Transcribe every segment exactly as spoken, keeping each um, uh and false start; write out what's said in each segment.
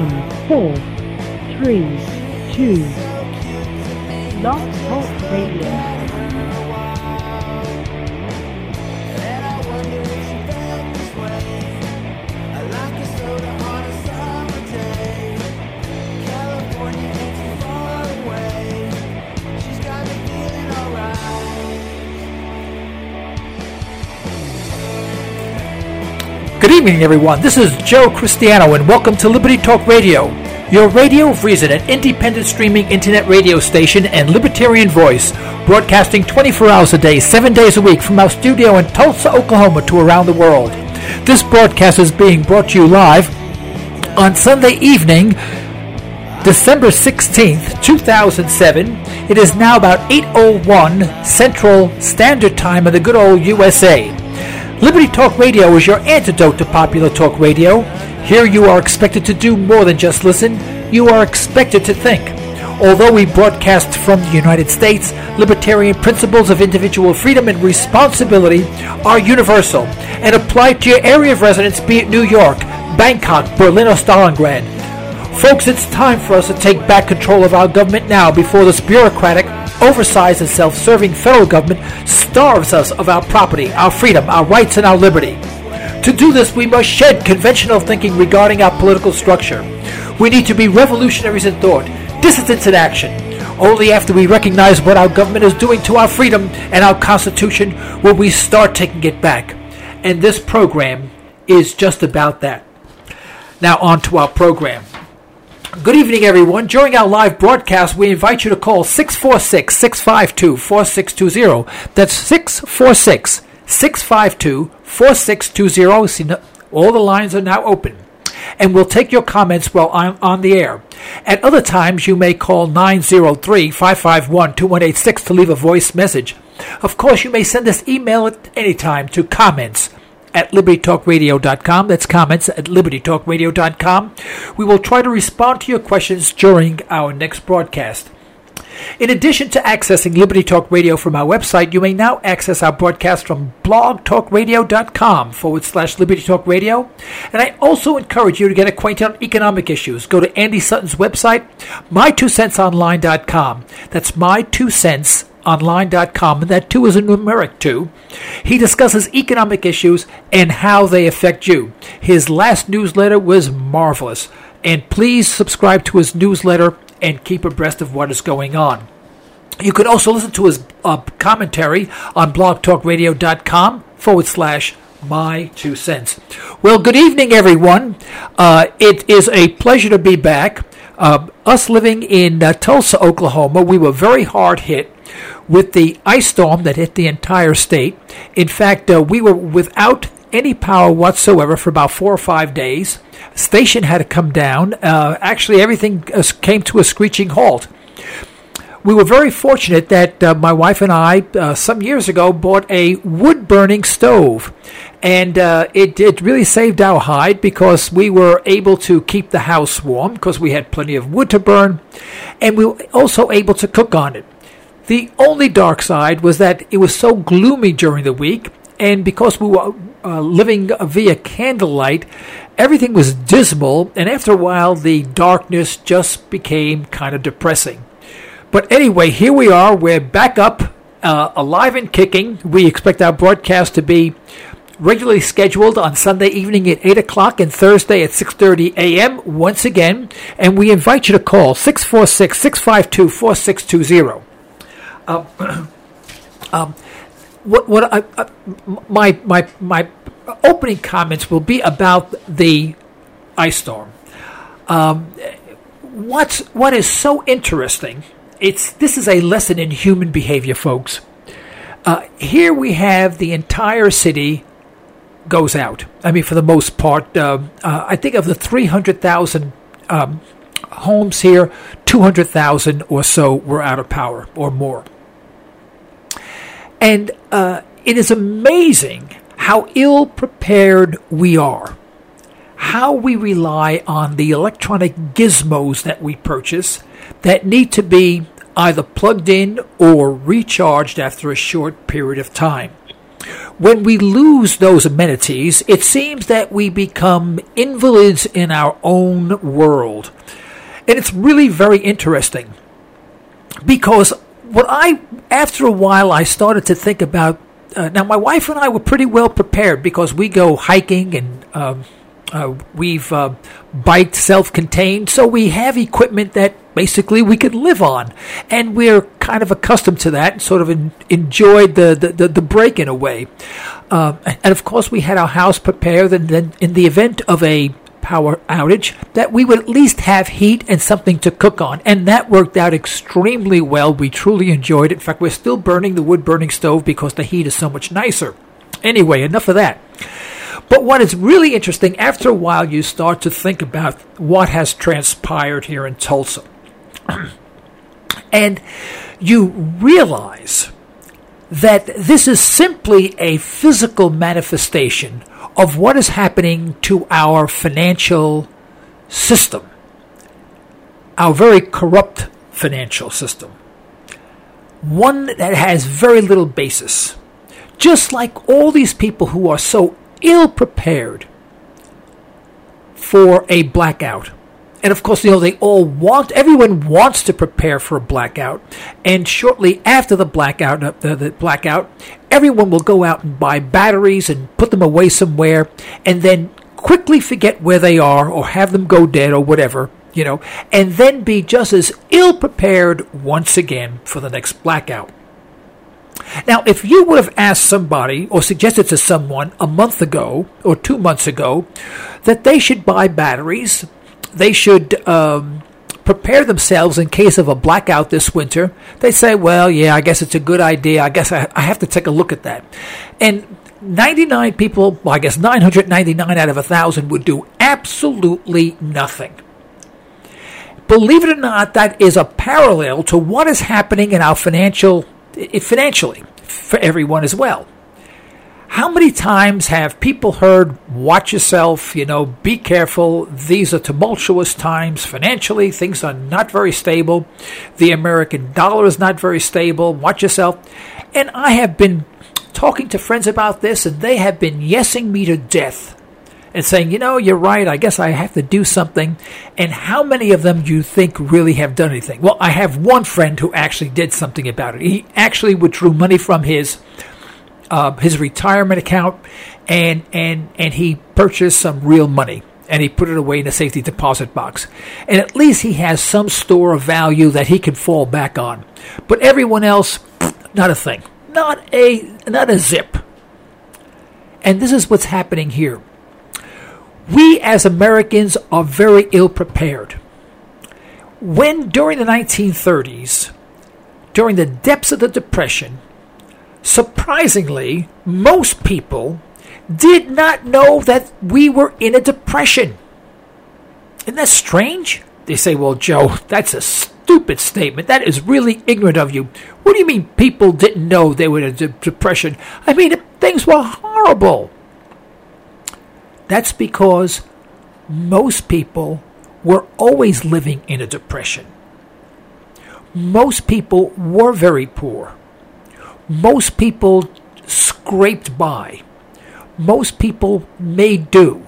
in four, three, two. Blog Talk Radio. Good evening, everyone. This is Joe Cristiano, and welcome to Liberty Talk Radio, your radio of reason, an independent streaming internet radio station and libertarian voice, broadcasting twenty-four hours a day, seven days a week from our studio in Tulsa, Oklahoma, to around the world. This broadcast is being brought to you live on Sunday evening, December sixteenth, two thousand seven. It is now about eight oh one Central Standard Time in the good old U S A. Liberty Talk Radio is your antidote to popular talk radio. Here you are expected to do more than just listen. You are expected to think. Although we broadcast from the United States, libertarian principles of individual freedom and responsibility are universal and apply to your area of residence, be it New York, Bangkok, Berlin, or Stalingrad. Folks, it's time for us to take back control of our government now before this bureaucratic, oversized and self-serving federal government starves us of our property, our freedom, our rights, and our liberty. To do this, we must shed conventional thinking regarding our political structure. We need to be revolutionaries in thought, dissidents in action. Only after we recognize what our government is doing to our freedom and our Constitution will we start taking it back. And this program is just about that. Now on to our program. Good evening, everyone. During our live broadcast, we invite you to call six four six, six five two, four six two zero. That's six four six, six five two, four six two zero. See, all the lines are now open. And we'll take your comments while I'm on the air. At other times, you may call nine zero three, five five one, two one eight six to leave a voice message. Of course, you may send us email at any time to comments at liberty talk radio dot com. That's comments at liberty talk radio dot com. We will try to respond to your questions during our next broadcast. In addition to accessing Liberty Talk Radio from our website, you may now access our broadcast from blog talk radio dot com forward slash Liberty Talk Radio. And I also encourage you to get acquainted on economic issues. Go to Andy Sutton's website, my two cents online dot com. That's my two cents online dot com, and that two is a numeric two. He discusses economic issues and how they affect you. His last newsletter was marvelous, and please subscribe to his newsletter and keep abreast of what is going on. You can also listen to his uh, commentary on blog talk radio dot com forward slash my two cents. Well, good evening, everyone. Uh, it is a pleasure to be back. Uh, us living in uh, Tulsa, Oklahoma, we were very hard hit with the ice storm that hit the entire state. In fact, uh, we were without any power whatsoever for about four or five days. Station had to come down. Uh, actually, everything uh, came to a screeching halt. We were very fortunate that uh, my wife and I, uh, some years ago, bought a wood-burning stove. And uh, it, it really saved our hide because we were able to keep the house warm because we had plenty of wood to burn. And we were also able to cook on it. The only dark side was that it was so gloomy during the week, and because we were uh, living via candlelight, everything was dismal, and after a while, the darkness just became kind of depressing. But anyway, here we are. We're back up, uh, alive and kicking. We expect our broadcast to be regularly scheduled on Sunday evening at eight o'clock and Thursday at six thirty a.m. once again, and we invite you to call six four six, six five two, four six two zero. Um, um, what what I, uh, my my my opening comments will be about the ice storm. Um, what's what is so interesting? It's this is a lesson in human behavior, folks. Uh, here we have the entire city goes out. I mean, for the most part, uh, uh, I think of the three hundred thousand um, homes here, two hundred thousand or so were out of power or more. And uh, it is amazing how ill-prepared we are, how we rely on the electronic gizmos that we purchase that need to be either plugged in or recharged after a short period of time. when we lose those amenities, it seems that we become invalids in our own world. And it's really very interesting because what I, after a while, I started to think about, uh, now my wife and I were pretty well prepared because we go hiking and um, uh, we've uh, biked self-contained, so we have equipment that basically we could live on. And we're kind of accustomed to that and sort of in, enjoyed the, the, the, the break in a way. Uh, and of course, we had our house prepared, and then in the event of a power outage, that we would at least have heat and something to cook on. And that worked out extremely well. We truly enjoyed it. In fact, we're still burning the wood-burning stove because the heat is so much nicer. Anyway, enough of that. But what is really interesting, after a while, you start to think about what has transpired here in Tulsa. And you realize that this is simply a physical manifestation of what is happening to our financial system, our very corrupt financial system, one that has very little basis. Just like all these people who are so ill-prepared for a blackout. And of course, you know, they all want, everyone wants to prepare for a blackout. And shortly after the blackout, uh, the, the blackout, everyone will go out and buy batteries and put them away somewhere and then quickly forget where they are or have them go dead or whatever, you know, and then be just as ill-prepared once again for the next blackout. Now, if you would have asked somebody or suggested to someone a month ago or two months ago that they should buy batteries, they should um, prepare themselves in case of a blackout this winter, they say, well, yeah, I guess it's a good idea. I guess I, I have to take a look at that. And ninety-nine people, well, I guess nine hundred ninety-nine out of one thousand would do absolutely nothing. Believe it or not, that is a parallel to what is happening in our financial financially for everyone as well. How many times have people heard, watch yourself, you know, be careful, these are tumultuous times financially, things are not very stable, the American dollar is not very stable, watch yourself. And I have been talking to friends about this, and they have been yesing me to death and saying, you know, you're right, I guess I have to do something. And how many of them do you think really have done anything? Well, I have one friend who actually did something about it. He actually withdrew money from his uh, his retirement account, and, and, and he purchased some real money, and he put it away in a safety deposit box. And at least he has some store of value that he can fall back on. But everyone else, not a thing. Not a, not a zip. And this is what's happening here. We as Americans are very ill prepared. When during the nineteen thirties, during the depths of the Depression, surprisingly, most people did not know that we were in a depression. Isn't that strange? They say, well, Joe, that's a stupid statement. That is really ignorant of you. What do you mean people didn't know they were in a de- depression? I mean, things were horrible. That's because most people were always living in a depression. Most people were very poor. Most people scraped by. Most people made do.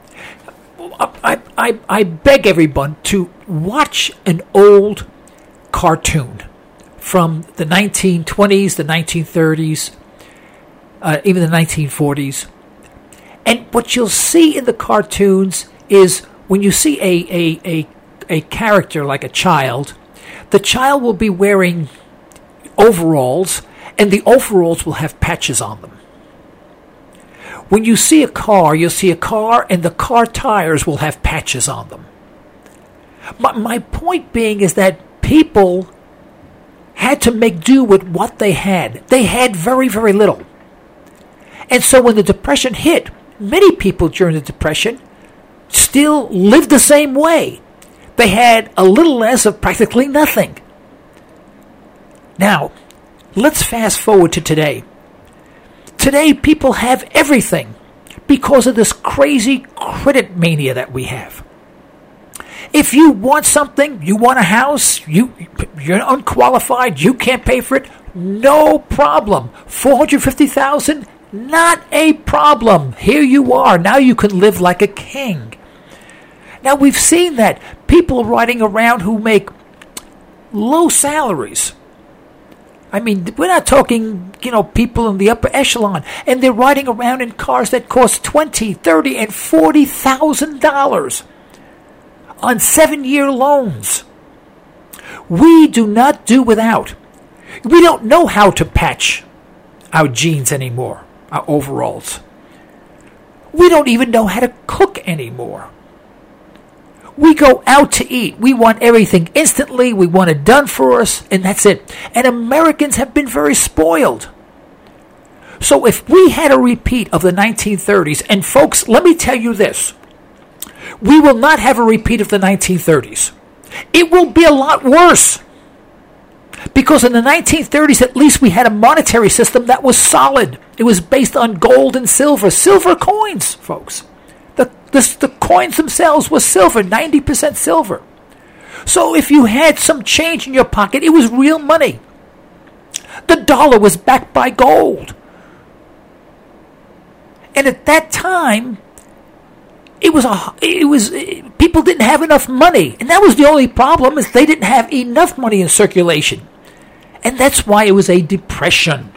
I, I, I beg everyone to watch an old cartoon from the nineteen twenties, the nineteen thirties, uh, even the nineteen forties. And what you'll see in the cartoons is when you see a, a, a, a character like a child, the child will be wearing overalls, and the overalls will have patches on them. When you see a car, you'll see a car, and the car tires will have patches on them. My, my point being is that people had to make do with what they had. They had very, very little. And so when the Depression hit, many people during the Depression still lived the same way. They had a little less of practically nothing. Now, let's fast forward to today. Today, people have everything because of this crazy credit mania that we have. If you want something, you want a house, you, you're unqualified, you can't pay for it, no problem. four hundred fifty thousand dollars, Not a problem. Here you are. Now you can live like a king. Now we've seen that people riding around who make low salaries. I mean, we're not talking, you know, people in the upper echelon, and they're riding around in cars that cost twenty, thirty, and forty thousand dollars on seven-year loans. We do not do without. We don't know how to patch our jeans anymore, our overalls. We don't even know how to cook anymore. We go out to eat. We want everything instantly. We want it done for us, and that's it. And Americans have been very spoiled. So if we had a repeat of the nineteen thirties, and folks, let me tell you this, we will not have a repeat of the nineteen thirties. It will be a lot worse. Because in the nineteen thirties, at least we had a monetary system that was solid. It was based on gold and silver. Silver coins, folks. The, the, the coins themselves were silver, ninety percent silver. So if you had some change in your pocket, it was real money. The dollar was backed by gold. And at that time, it was a, it was people didn't have enough money. And that was the only problem, is they didn't have enough money in circulation. And that's why it was a depression.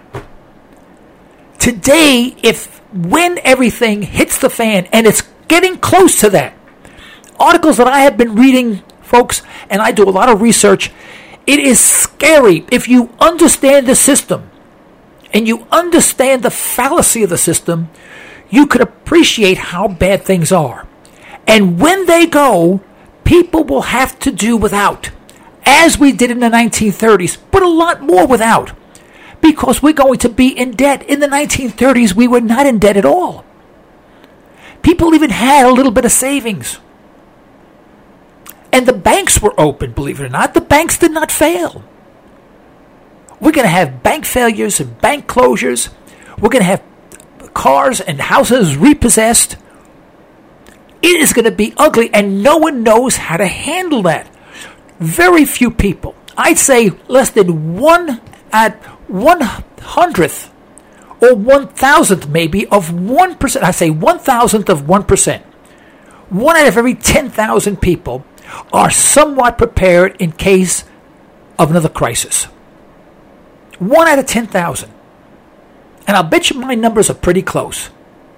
Today, if when everything hits the fan, and it's getting close to that, articles that I have been reading, folks, and I do a lot of research, it is scary. If you understand the system and you understand the fallacy of the system, you could appreciate how bad things are. And when they go, people will have to do without, as we did in the nineteen thirties, but a lot more without, because we're going to be in debt. In the nineteen thirties, we were not in debt at all. People even had a little bit of savings. And the banks were open, believe it or not. The banks did not fail. We're going to have bank failures and bank closures. We're going to have cars and houses repossessed. It is going to be ugly, and no one knows how to handle that. Very few people. I'd say less than one at one hundredth or one thousandth maybe of one percent. I say one thousandth of one percent. One out of every ten thousand people are somewhat prepared in case of another crisis. One out of ten thousand. And I'll bet you my numbers are pretty close.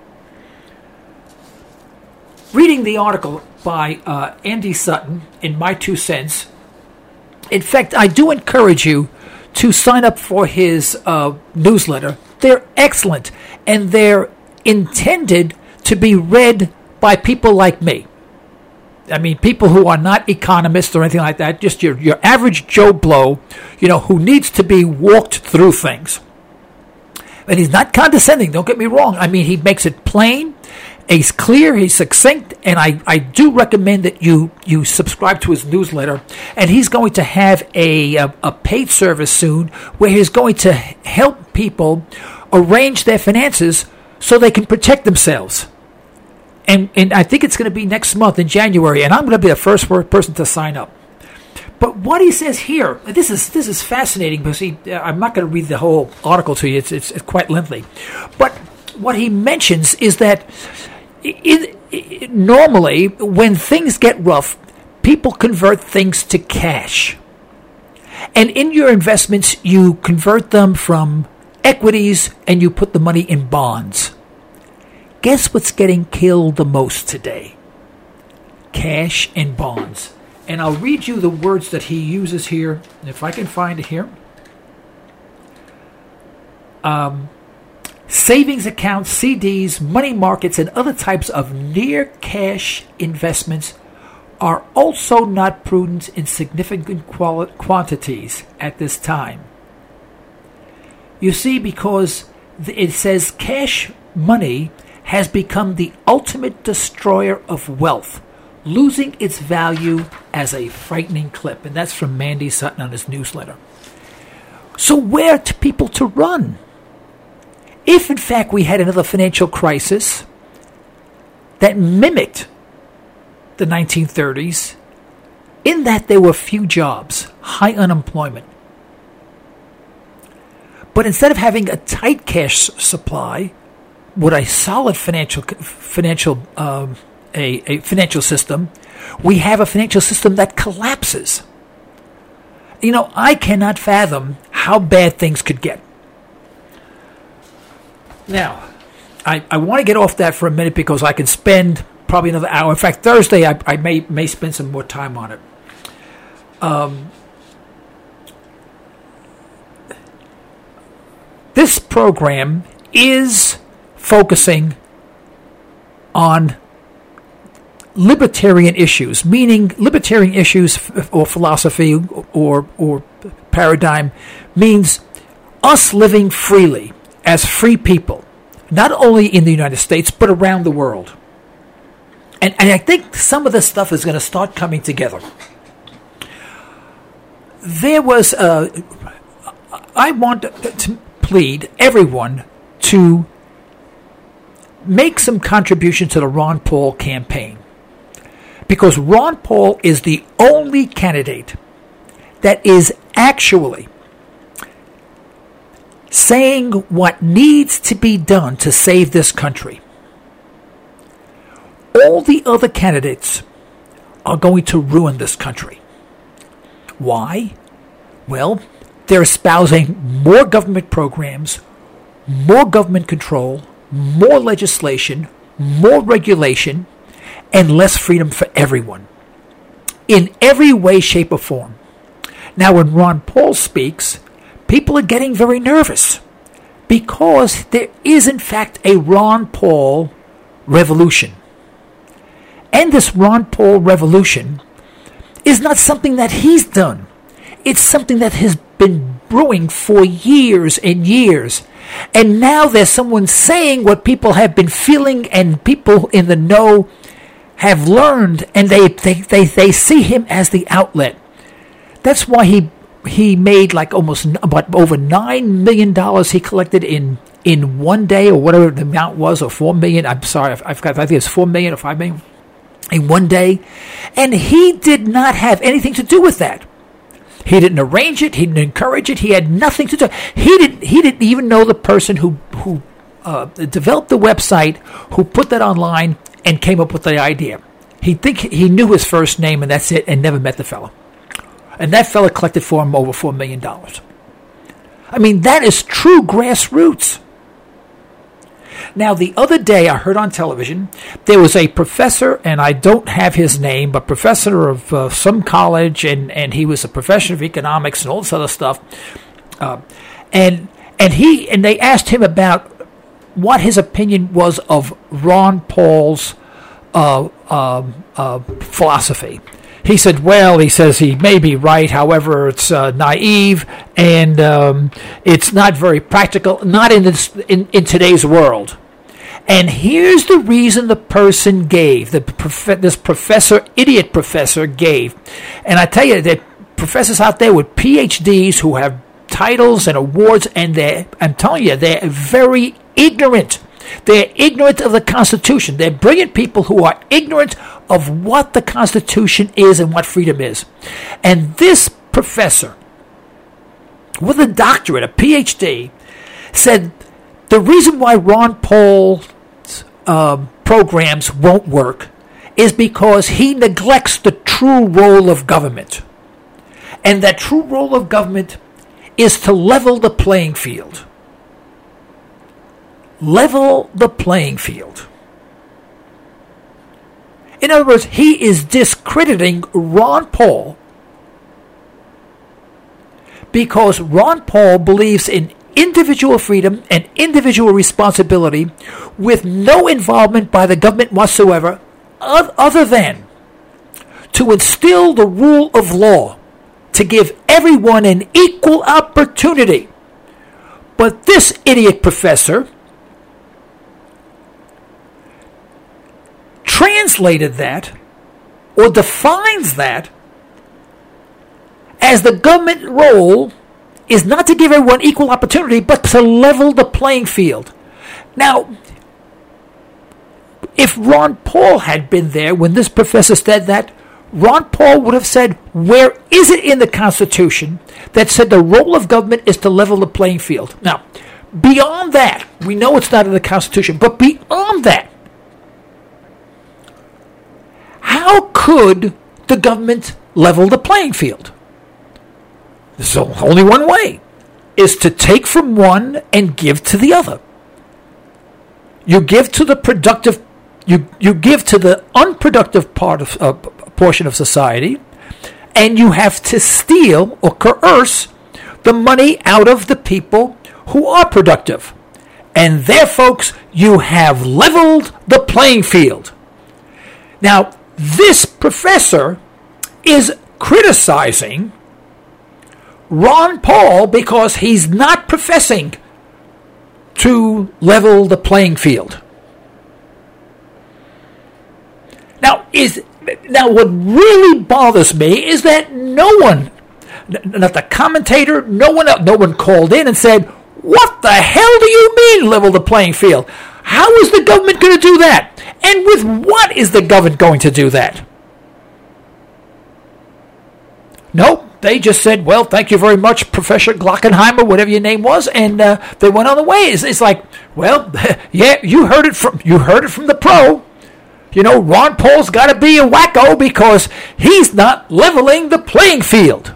Reading the article by uh, Andy Sutton in My Two Cents. In fact, I do encourage you to sign up for his uh, newsletter. They're excellent, and they're intended to be read by people like me. I mean, people who are not economists or anything like that, just your, your average Joe Blow, you know, who needs to be walked through things. And he's not condescending, don't get me wrong. I mean, he makes it plain, he's clear, he's succinct, and I, I do recommend that you, you subscribe to his newsletter. And he's going to have a, a, a paid service soon where he's going to help people arrange their finances so they can protect themselves. And and I think it's going to be next month in January, and I'm going to be the first person to sign up. But what he says here, this is this is fascinating because he, I'm not going to read the whole article to you. It's it's, it's quite lengthy. But what he mentions is that it, it, normally when things get rough, people convert things to cash. And in your investments, you convert them from equities and you put the money in bonds. Guess what's getting killed the most today? Cash and bonds. And I'll read you the words that he uses here, if I can find it here. Um, savings accounts, C Ds, money markets, and other types of near-cash investments are also not prudent in significant quali- quantities at this time. You see, because it says cash money has become the ultimate destroyer of wealth, losing its value as a frightening clip. And that's from Mandy Sutton on his newsletter. So where are people to run? If, in fact, we had another financial crisis that mimicked the nineteen thirties, in that there were few jobs, high unemployment. But instead of having a tight cash supply, with a solid financial financial um, a, a financial system, we have a financial system that collapses. You know, I cannot fathom how bad things could get. Now, I, I want to get off that for a minute because I can spend probably another hour. In fact, Thursday I, I may may spend some more time on it. Um, this program is focusing on libertarian issues, meaning libertarian issues or philosophy or or paradigm means us living freely as free people, not only in the United States but around the world. And, and I think some of this stuff is going to start coming together. There was a, I want to plead everyone to make some contribution to the Ron Paul campaign, because Ron Paul is the only candidate that is actually saying what needs to be done to save this country. All the other candidates are going to ruin this country. Why? Well, they're espousing more government programs, more government control, more legislation, more regulation, and less freedom for everyone, in every way, shape, or form. Now, when Ron Paul speaks, people are getting very nervous because there is, in fact, a Ron Paul revolution. And this Ron Paul revolution is not something that he's done. It's something that has been brewing for years and years. And now there's someone saying what people have been feeling, and people in the know have learned, and they, they, they, they see him as the outlet. That's why he he made like almost about over nine million dollars he collected in, in one day, or whatever the amount was, or four million. I'm sorry, I've, I've got, I think it's four million or five million in one day. And he did not have anything to do with that. He didn't arrange it. He didn't encourage it. He had nothing to do. He didn't. He didn't even know the person who who uh, developed the website, who put that online and came up with the idea. He think he knew his first name and that's it, and never met the fellow. And that fellow collected for him over four million dollars. I mean, that is true grassroots. Now, the other day I heard on television, there was a professor, and I don't have his name, but professor of uh, some college, and, and he was a professor of economics and all this other stuff. Uh, and and he and they asked him about what his opinion was of Ron Paul's uh, uh, uh, philosophy. He said, well, he says he may be right, however, it's uh, naive, and um, it's not very practical, not in, this, in, in today's world. And here's the reason the person gave, the prof- this professor, idiot professor gave. And I tell you, there are professors out there with P H Ds who have titles and awards, and they're, I'm telling you, they're very ignorant. They're ignorant of the Constitution. They're brilliant people who are ignorant of what the Constitution is and what freedom is. And this professor, with a doctorate, a P H D, said the reason why Ron Paul's uh, programs won't work is because he neglects the true role of government. And that true role of government is to level the playing field. Level the playing field. In other words, he is discrediting Ron Paul because Ron Paul believes in individual freedom and individual responsibility with no involvement by the government whatsoever, other than to instill the rule of law, to give everyone an equal opportunity. But this idiot professor translated that, or defines that, as the government role is not to give everyone equal opportunity, but to level the playing field. Now, if Ron Paul had been there when this professor said that, Ron Paul would have said, where is it in the Constitution that said the role of government is to level the playing field? Now, beyond that, we know it's not in the Constitution, but beyond that, how could the government level the playing field? There's only one way, is to take from one and give to the other. You give to the productive, you, you give to the unproductive part of uh, portion of society, and you have to steal or coerce the money out of the people who are productive. And there, folks, you have leveled the playing field. Now, this professor is criticizing Ron Paul because he's not professing to level the playing field. Now, is now what really bothers me is that no one, not the commentator, no one, no one called in and said, "What the hell do you mean level the playing field? How is the government going to do that? And with what is the government going to do that?" Nope. They just said, "Well, thank you very much, Professor Glockenheimer," whatever your name was, and uh, they went on the way. It's, it's like, well, yeah, you heard it from you heard it from the pro. You know, Ron Paul's got to be a wacko because he's not leveling the playing field.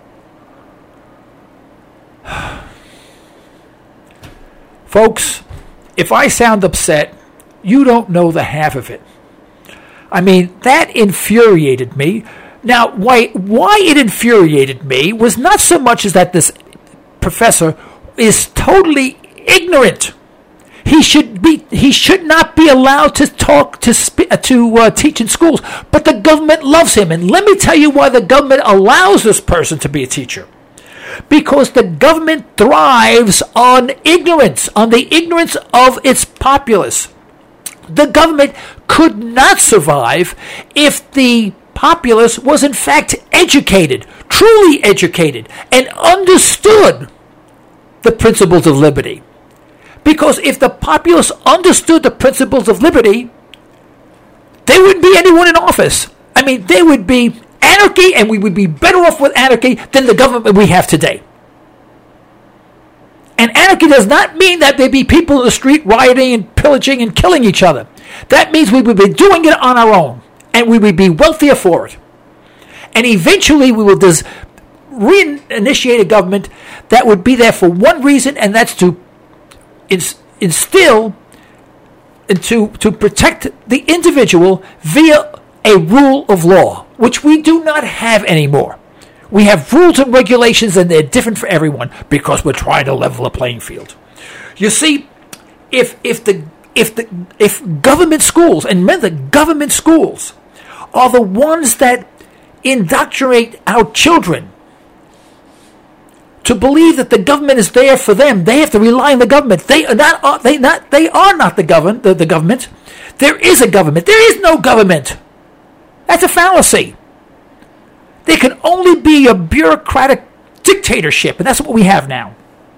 Folks, if I sound upset, you don't know the half of it. I mean, that infuriated me. Now, why why it infuriated me was not so much as that this professor is totally ignorant. He should be he should not be allowed to talk to sp- to uh, teach in schools, but the government loves him. And let me tell you why the government allows this person to be a teacher. Because the government thrives on ignorance, on the ignorance of its populace. The government could not survive if the populace was in fact educated, truly educated, and understood the principles of liberty. Because if the populace understood the principles of liberty, there wouldn't be anyone in office. I mean, there would be anarchy, and we would be better off with anarchy than the government we have today. And anarchy does not mean that there be people in the street rioting and pillaging and killing each other. That means we would be doing it on our own, and we would be wealthier for it. And eventually we will dis- reinitiate a government that would be there for one reason, and that's to ins- instill and to, to protect the individual via a rule of law, which we do not have anymore. We have rules and regulations, and they're different for everyone because we're trying to level the playing field. You see, if if the if the if government schools, and remember, government schools are the ones that indoctrinate our children to believe that the government is there for them. They have to rely on the government. They are not. They not. They are not the govern the, the government. There is a government. There is no government. That's a fallacy. There can only be a bureaucratic dictatorship, and that's what we have now.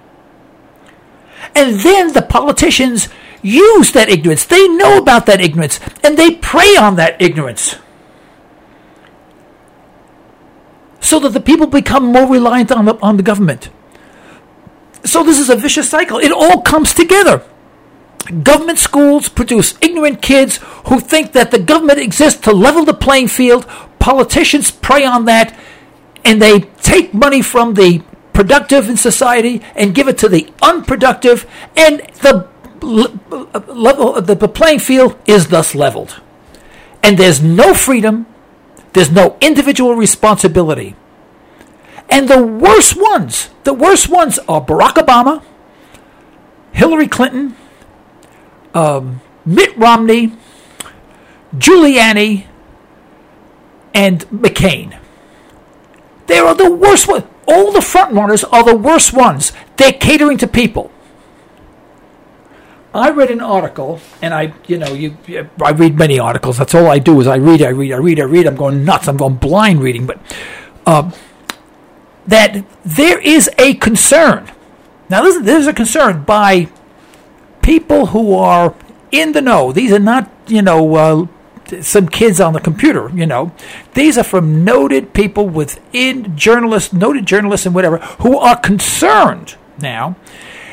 And then the politicians use that ignorance. They know about that ignorance, and they prey on that ignorance so that the people become more reliant on the, on the government. So this is a vicious cycle. It all comes together. Government schools produce ignorant kids who think that the government exists to level the playing field. Politicians prey on that, and they take money from the productive in society and give it to the unproductive, and the level, the playing field is thus leveled. And there's no freedom, there's no individual responsibility. And the worst ones, the worst ones are Barack Obama, Hillary Clinton, um, Mitt Romney, Giuliani, and McCain. They are the worst ones. All the front runners are the worst ones. They're catering to people. I read an article, and I, you know, you, I read many articles. That's all I do is I read, I read, I read, I read. I'm going nuts. I'm going blind reading. But um, that there is a concern. Now, listen, there's a concern by people who are in the know. These are not, you know, uh, some kids on the computer, you know. These are from noted people within journalists, noted journalists and whatever, who are concerned now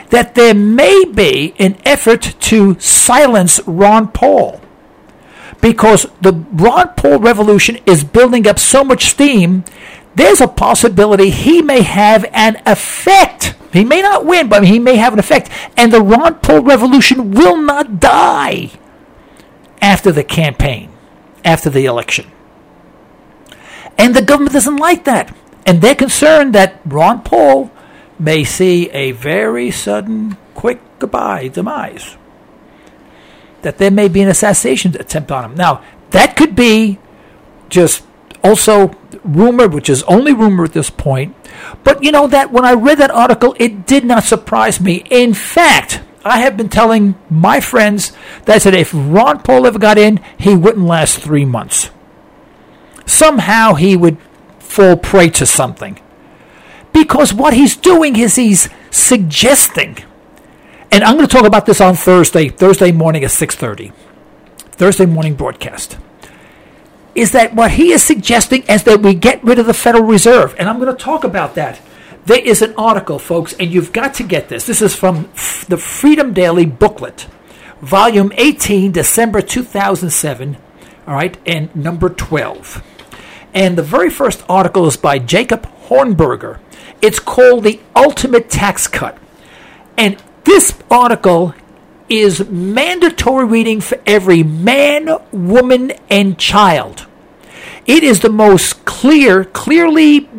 that there may be an effort to silence Ron Paul, because the Ron Paul revolution is building up so much steam. There's a possibility he may have an effect. He may not win, but he may have an effect. And the Ron Paul revolution will not die after the campaign, after the election. And the government doesn't like that. And they're concerned that Ron Paul may see a very sudden, quick goodbye, demise. That there may be an assassination attempt on him. Now, that could be just also rumor, which is only rumor at this point. But you know that when I read that article, it did not surprise me. In fact, I have been telling my friends that I said if Ron Paul ever got in, he wouldn't last three months. Somehow he would fall prey to something. Because what he's doing is he's suggesting, and I'm going to talk about this on Thursday, Thursday morning at six thirty, Thursday morning broadcast, is that what he is suggesting is that we get rid of the Federal Reserve. And I'm going to talk about that. There is an article, folks, and you've got to get this. This is from the Freedom Daily booklet, volume eighteen, December two thousand seven, all right, and number twelve. And the very first article is by Jacob Hornberger. It's called The Ultimate Tax Cut. And this article is mandatory reading for every man, woman, and child. It is the most clear, clearly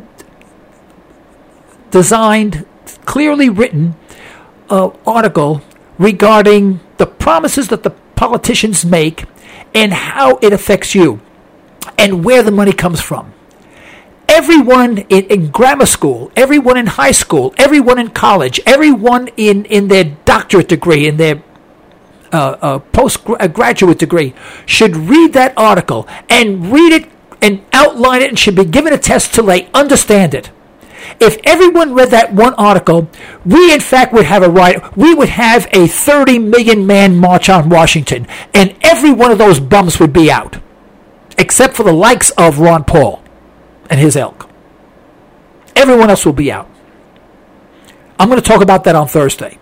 designed, clearly written uh, article regarding the promises that the politicians make and how it affects you and where the money comes from. Everyone in, in grammar school, everyone in high school, everyone in college, everyone in, in their doctorate degree, in their uh, uh, postgraduate degree, should read that article and read it and outline it and should be given a test till they understand it. If everyone read that one article, we in fact would have a riot. We would have a thirty million man march on Washington, and every one of those bums would be out, except for the likes of Ron Paul and his ilk. Everyone else will be out. I'm going to talk about that on Thursday.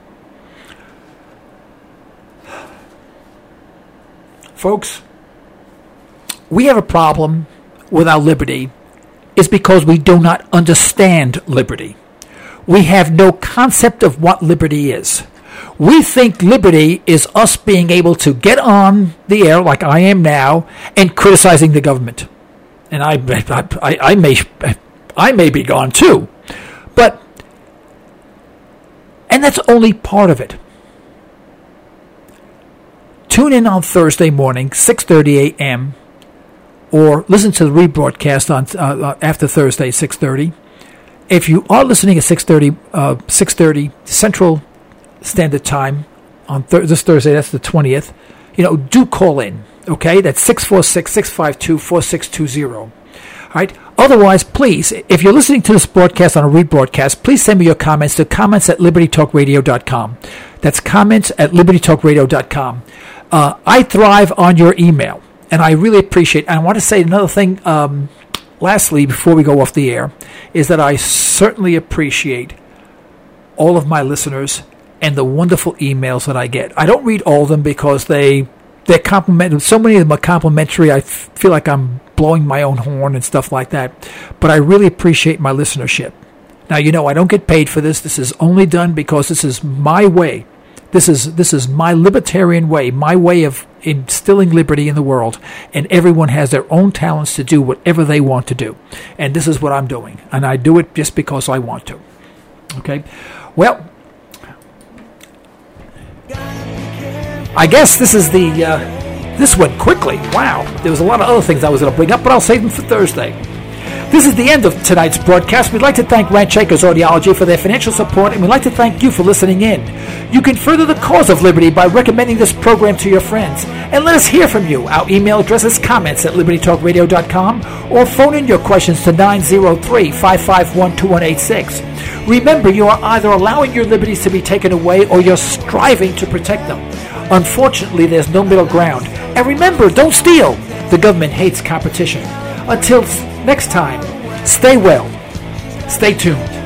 Folks, we have a problem with our liberty is because we do not understand liberty. We have no concept of what liberty is. We think liberty is us being able to get on the air like I am now and criticizing the government. And I, I, I may, I may be gone too, but, and that's only part of it. Tune in on Thursday morning, six thirty a.m., or listen to the rebroadcast on uh, after Thursday, six thirty. If you are listening at six thirty, uh, six thirty Central Standard Time on th- this Thursday, that's the twentieth, you know, do call in, okay? That's six four six, six five two, four six two zero. All right? Otherwise, please, if you're listening to this broadcast on a rebroadcast, please send me your comments to comments at liberty talk radio dot com. That's comments at liberty talk radio dot com. Uh, I thrive on your email, and I really appreciate it. And I want to say another thing, um, lastly, before we go off the air, is that I certainly appreciate all of my listeners and the wonderful emails that I get. I don't read all of them because they, they're complimentary. So many of them are complimentary. I f- feel like I'm blowing my own horn and stuff like that. But I really appreciate my listenership. Now, you know, I don't get paid for this. This is only done because this is my way. This is this is my libertarian way, my way of instilling liberty in the world. And everyone has their own talents to do whatever they want to do. And this is what I'm doing. And I do it just because I want to. Okay? Well, I guess this is the, uh, this went quickly. Wow. There was a lot of other things I was going to bring up, but I'll save them for Thursday. This is the end of tonight's broadcast. We'd like to thank Ranchakers Audiology for their financial support, and we'd like to thank you for listening in. You can further the cause of liberty by recommending this program to your friends. And let us hear from you. Our email address is comments at liberty talk radio dot com, or phone in your questions to nine zero three, five five one, two one eight six. Remember, you are either allowing your liberties to be taken away or you're striving to protect them. Unfortunately, there's no middle ground. And remember, don't steal. The government hates competition. Until next time, stay well, stay tuned.